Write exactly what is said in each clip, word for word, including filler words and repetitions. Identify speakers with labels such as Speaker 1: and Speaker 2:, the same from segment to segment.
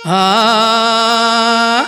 Speaker 1: हाँ,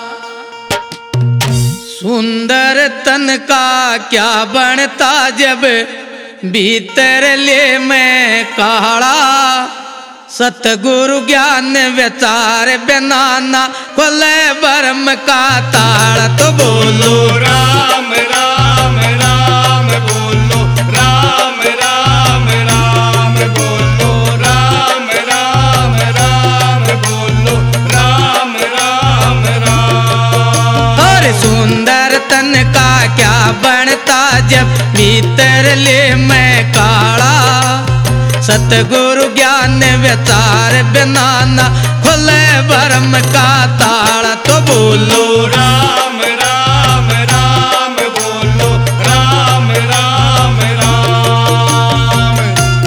Speaker 1: सुंदर तन का क्या बनता जब भीतर ले मैं काढ़ा। सतगुरु ज्ञान विचार बनाना खोले भरम का ताड़। तो बोलो
Speaker 2: राम राम राम बोलो, राम राम राम बोलो, राम राम राम बोलो, राम राम राम।
Speaker 1: और सुंदर तन का क्या बनता जब भीतर ले मैं काढ़ा। सतगुरु ज्ञान विचार बनाना खोले भरम का ताड़ा। तो बोलो
Speaker 2: राम राम राम बोलो, राम राम राम।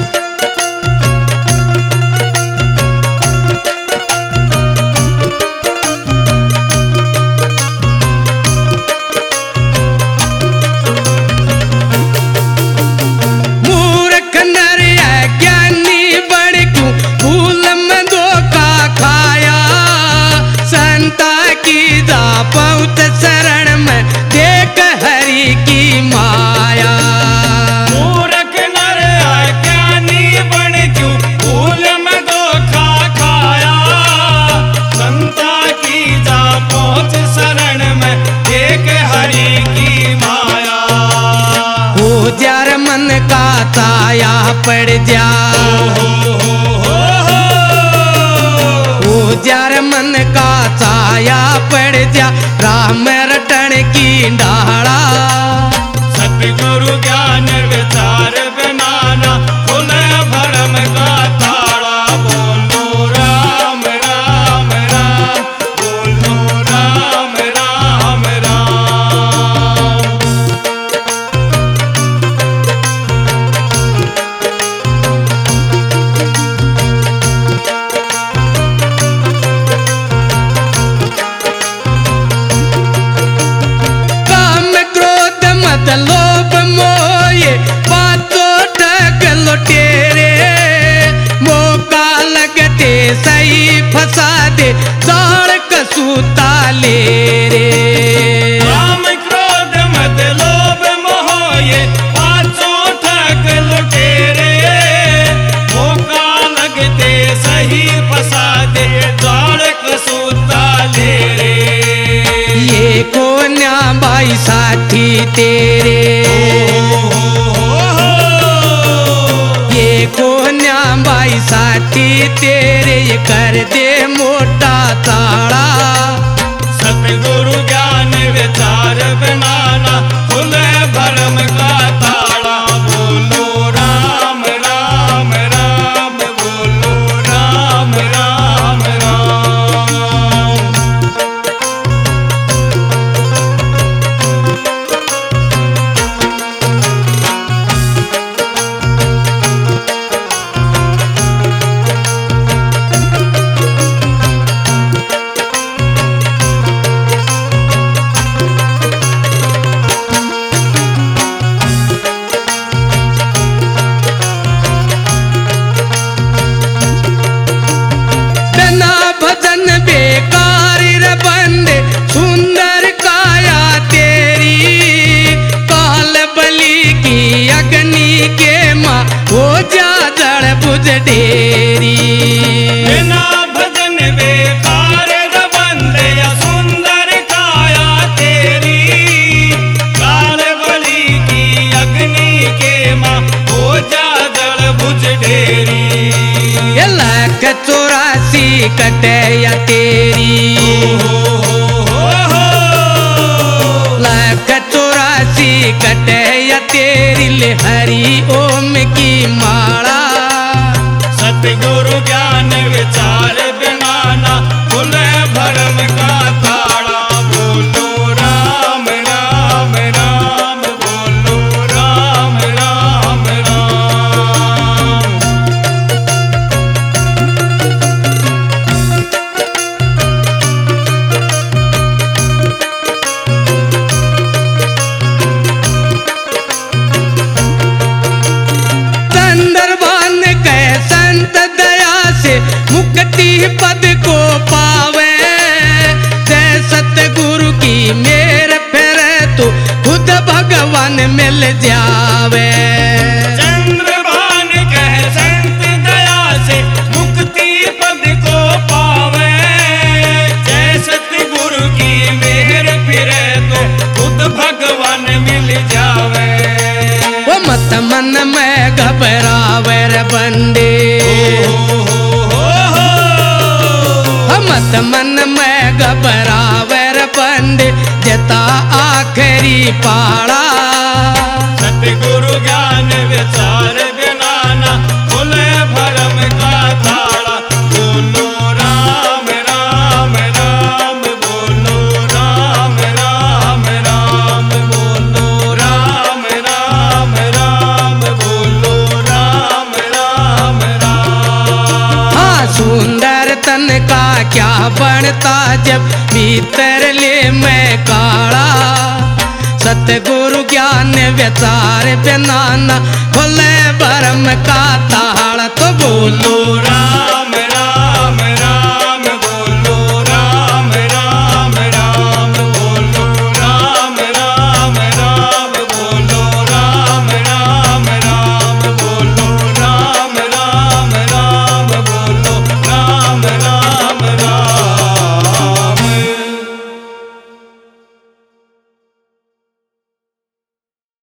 Speaker 1: मूर्ख नर ज्ञानी बड़ क्यों भूल में धोखा खाया। संता की जा पहुँच शरण में देख हरि की माया।
Speaker 2: मूर्ख नर अज्ञानी बन क्यों भूल में धोखा खाया। संता की जा पहुँच शरण में देख हरि की माया।
Speaker 1: हो जार मन का ताया पड़ जा। हो जार मन का ताया पड़ जा राम रटन की डाला।
Speaker 2: सतगुरु ज्ञान विचार बनाना खुले भरम का ताड़ा। बोलो राम राम राम बोलो, राम राम राम।
Speaker 1: काम क्रोध मत लोभ मोह बातों ठग लुटेरे। मौका लगते सही फंसा दे जाड़ कसूता ले रे।
Speaker 2: काम क्रोध मत लोभ मोह ये पांचों ठग लुटेरे। मौका लगते सही फंसा दे जाड़ कसूता ले रे।
Speaker 1: ये कोन्या बाई साथी तेरे। ये कोन्या बाई साथी तेरे ये कर दे मोटा ताड़ा।
Speaker 2: सतगुरु ज्ञान विचार बनाना खुले भरम का ताड़ा। बोलो राम राम राम बोलो, राम राम राम।
Speaker 1: बिना भजन बेकार रे बंदे सुंदर काया तेरी। काल बलि की अग्नि के माँ हो जा जड़ बुझ डेरी।
Speaker 2: बिना भजन बेकार रे बंदे या सुंदर काया तेरी। काल बलि की अग्नि के माँ हो जा जड़ बुझ ढेरी।
Speaker 1: ये लाख चौरासी कटैया तेरी। लाख चौरासी कटैया तेरी ले हरि ओम की माला।
Speaker 2: सतगुरु ज्ञान विचार बनाना खुले भरम का ताड़ा। बोलो राम राम राम बोलो, राम राम राम।
Speaker 1: चंद्रभान कह संत दया से मुक्ति पद को पावे। मेर फिर तू खुद भगवान मिल जावे।
Speaker 2: चंद्रभान कह संत दया से मुक्ति पद को पावे। जय सतगुरु की मेहर फिरे तो खुद भगवान मिल जावे।
Speaker 1: वो मत मन में घबरावे रे बंदे, मत मन में घबरावे रे बंदे, जता आखिरी पाड़ा।
Speaker 2: सतगुरु ज्ञान विचार बिना ना खुले भरम का ताला। बोलो राम राम राम, बोलो राम राम राम, बोलो राम राम राम, बोलो राम राम राम।
Speaker 1: हाँ सुंदर तन का क्या बनता जब भीतर ले मैं काड़ा। सतगुरु ज्ञान विचार बिना ना खुले भरम का ताला। तो बोलो
Speaker 2: राम